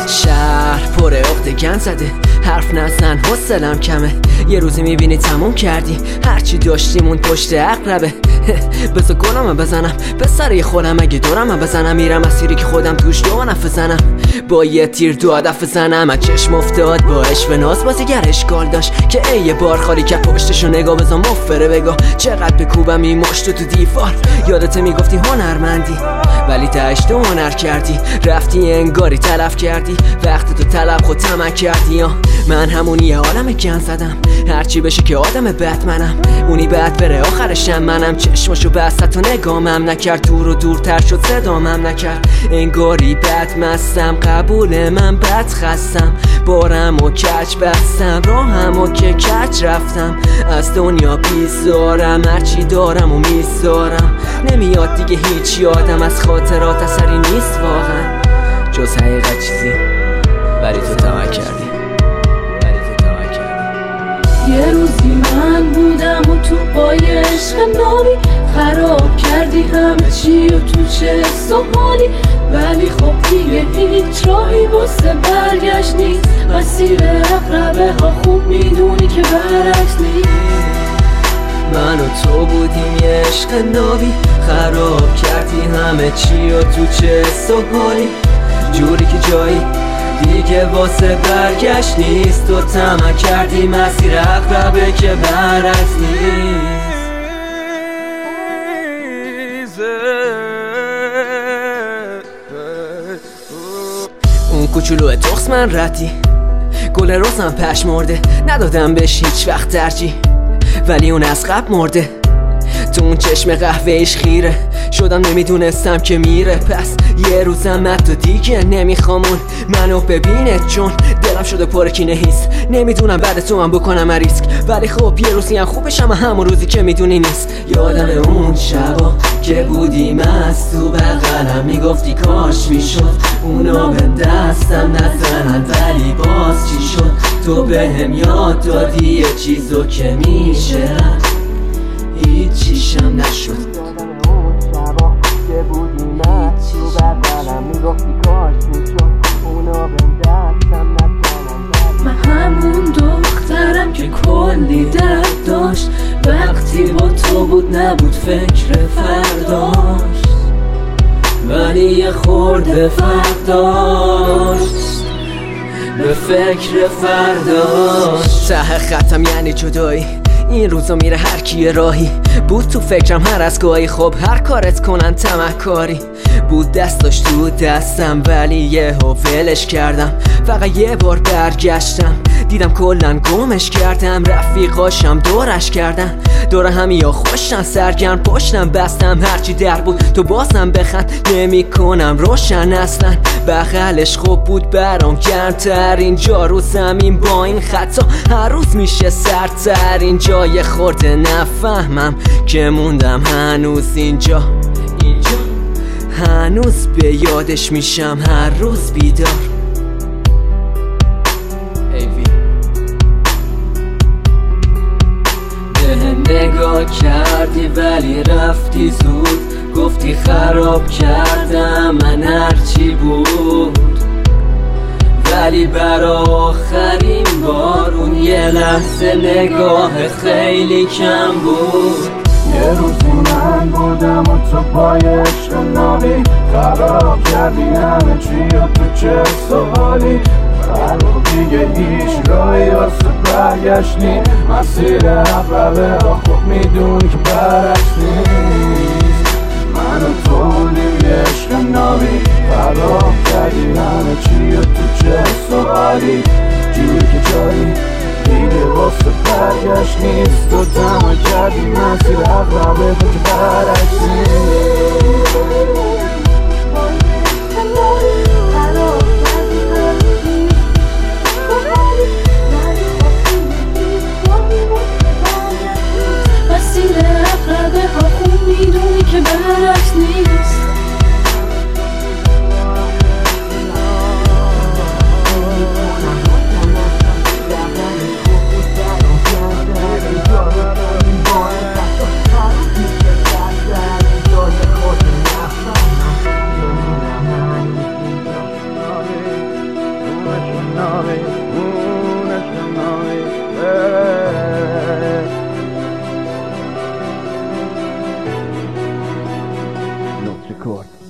شهر پر عقده گند زده، حرف نزن حوصله‌ام کمه. یه روزی میبینی تموم کردی هرچی داشتیمون پشت عقربه. بذار گلمو بزنم به سر خودم، اگه دورمو بزنم میرم مسیری که خودم توش دو نفس بزنم. با یه تیر دو هدف بزنم. از چشم افتاد با عشق ناز بازیگر اشکال داشت که ای یه بار خالی که پشتشو نگاه بزن مفره بگاه. چقدر بکوبم این مشتو تو دیوار. یادت میگفتی هنرمندی ولی تهش تو هنر کردی، رفتی انگاری تلف کردی وقت تو طلب خود طمع کردی. من همون یه عالم گند زدم، هرچی بشه که آدم بد منم، اونی بد بره آخرشم منم. چشماشو بست تا نگامم نکرد، دور و دورتر شد صدامم نکرد. انگاری بد مستم، قبول من بد خستم، بارم و کج بستم، راهم و که کج رفتم. از دنیا بیزارم، هرچی دارم و میذارم. نمیاد دیگه هیچ یادم از خاطرات اثری نیست واقعا، جز حقیقت چیزی ولی تو طمع کردی. یه روزی من بودم و تو پای عشق نامی خراب کردی همه چی و تو چه سوالی. ولی خب دیگه هیچ راهی واسه برگشت نیست، مسیر عقربه ها خوب میدونی که برعکس نیست. من و تو بودیم یه عشق نامی خراب کردی همه چی و تو چه سوالی. جوری که جایی دیگه واسه برگشت نیست، تو طمع کردی مسیر عقربه که برعکس نیست. اون کوچولو تخس من ردی، گل روزم پشمرده، ندادم بهش هیچ وقت ترجیح ولی اون از قبل مرده. تو اون چشم قهوه‌ایش خیره شدم، نمیدونستم که میره. پس یه روزم حتی دیگه نمیخوام اون منو ببینه، چون دلم شده پر کینه هیست. نمیدونم بعد تو هم بکنم ریسک، ولی خب یه روزی هم خوبشم همون روزی که میدونی نیست. یادم اون شبا که بودیم از تو بغلم، میگفتی کاش میشد اونا به دستم نزنن، ولی باز چی شد؟ تو بهم یاد دادی یه چیزو که میشه هیچیشم نشد. یادم اون شبا که بودیم از تو بغلم، میگفتی کاش میشد اونا به دستم نزنن. من همون دخترم که کلی درد داشت، وقتی با تو بود نبود فکر فرداش، ولی یه خورده فرق داشت به فکر فرداش. ته خطم یعنی جدایی، این روزا میره هر کی راهی. بود تو فکرم هر از گاهی، خب هر کارت کنن طمع‌کاری. بود دستاش تو دستم ولی یهو ولش کردم. فقط یه بار برگشتم دیدم کلن گمش کردم. رفیقاشم دورش کردن، دور همیا خوشن سرگرم پشتم بستم. هرچی در بود تو بازم بخند، نمی کنم روشن اصلا. بغلش خوب بود برام گرمتر اینجا رو زمین، با این خطا هر روز میشه سردتر اینجا. یه خورده نفهمم که موندم هنوز اینجا، هنوز به یادش میشم هر روز بیدار. نگاه کردی ولی رفتی زود، گفتی خراب کردم من هرچی بود، ولی برا آخرین بار اون یه لحظه نگاه خیلی کم بود. یه روزی من بودم و تو پای عشق نامی خراب کردی همه چی و تو چه سوالی. برو دیگه هیچ راهی واسه برگشت نیست، مسیر عقربه ها خوب میدونی که برعکس نیست. من و تو بودیم یه عشق نامی خراب کردی همه چی و تو چه سوالی. جوری که جایی دیگه واسه برگشت نیست، تو طمع کردی مسیر عقربه تو که برعکس نیست. مسیر عقربه ها خوب میدونی که برعکس نیست. رکورد.